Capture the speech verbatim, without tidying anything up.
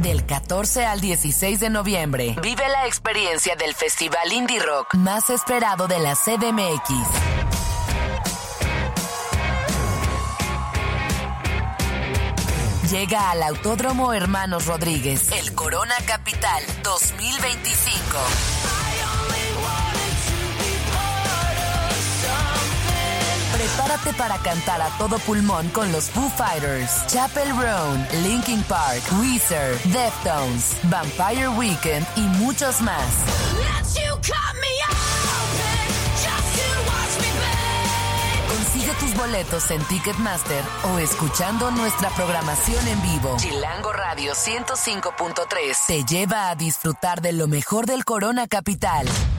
Del catorce al dieciséis de noviembre, vive la experiencia del festival indie rock más esperado de la C D M X. Llega al Autódromo Hermanos Rodríguez, el Corona Capital dos mil veinticinco. Prepárate para cantar a todo pulmón con los Foo Fighters, Chappell Roan, Linkin Park, Weezer, Deftones, Vampire Weekend y muchos más. Consigue tus boletos en Ticketmaster o escuchando nuestra programación en vivo. Chilango Radio ciento cinco punto tres te lleva a disfrutar de lo mejor del Corona Capital.